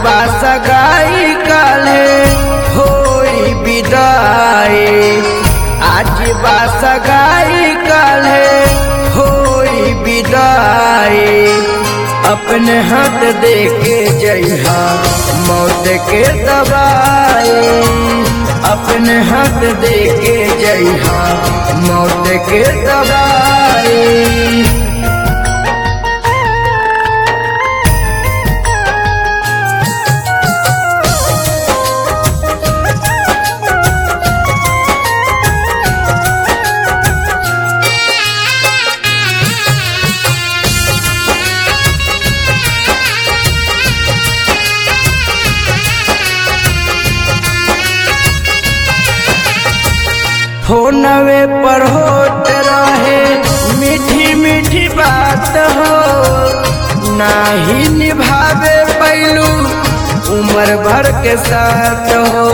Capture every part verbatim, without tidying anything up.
बासगाई काले होई विदाई, आज बासगाई काले होई विदाई। अपने हाथ दे के जइहा मौत के दवाई, अपने हाथ दे के जइहा मौत के दवाई। फोनवे पर होत रहे मीठी मीठी बात हो, नाही निभावे पैलू उम्र भर के साथ हो।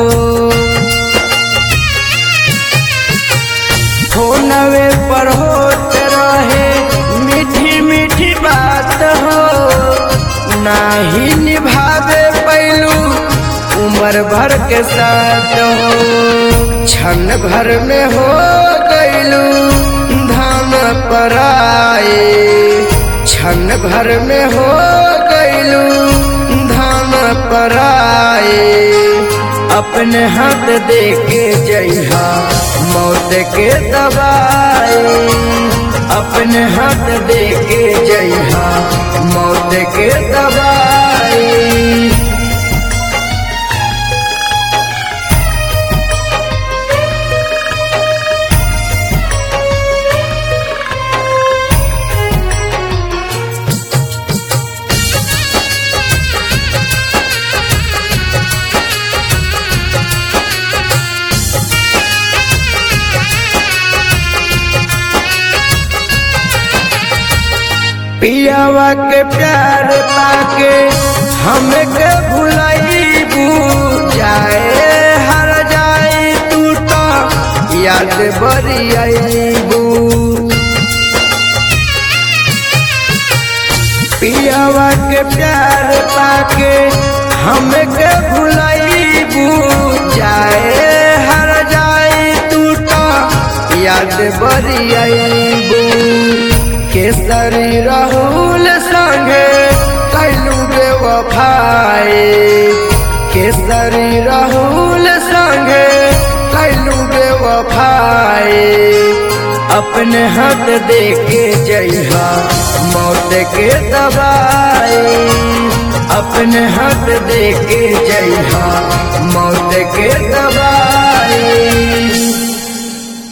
फोनवे पर होत रहे मीठी मीठी बात हो, नाही निभावे पैलू उम्र भर के साथ हो। क्षण भर में हो गईलू धाम पराए, क्षण भर में हो गईलू धाम पराए। अपने हाथ दे के जइहा मौत के दवाई, अपने हाथ दे के जइहा मौत के दवाई। पियावा के प्यार पाके हमें के भुलाईबू, जाए हर जाए तू तो याद बड़ी आईबू। पियावा के प्यार पाके हमें के भुलाईबू, जाए हर जाए तू तो याद बड़ी आईबू। केसरी राहुल संगे कैलू बेवफाई, केसरी राहुल संगे कैलू बेवफाई। अपने हाथ दे के जइहा मौत के दवाई, अपने हाथ दे के जइहा मौत के दवाई।